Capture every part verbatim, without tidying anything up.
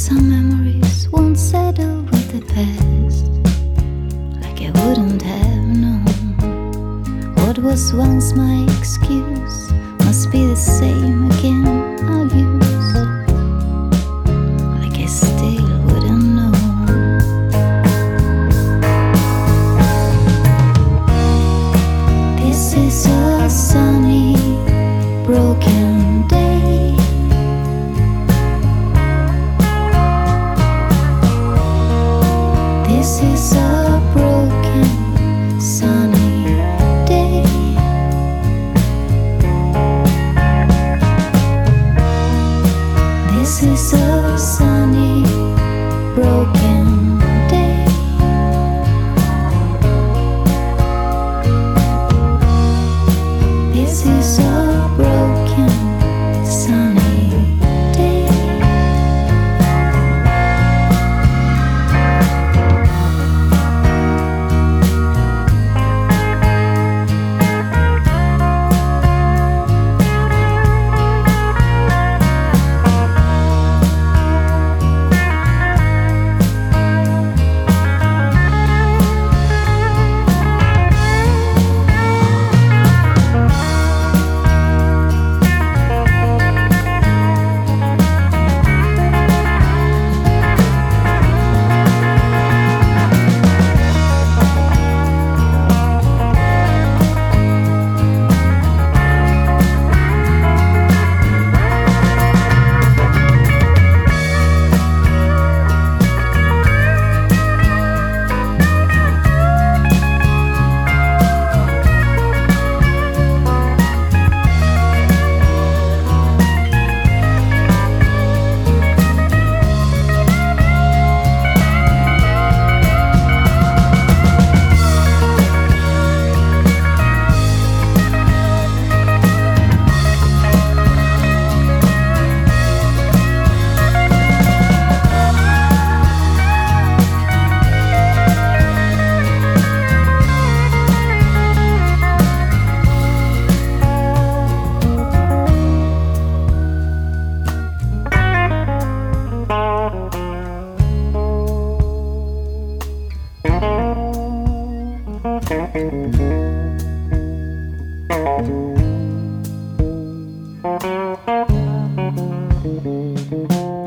Some memories won't settle with the past, like I wouldn't have known. What was once my excuse must be the same again. I'll use like I still wouldn't know. This is a sunny, broken day. This is a broken, sunny day. This is a sunny, broken day. This is a broken, sunny day.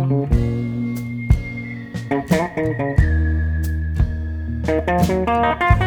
Thank you.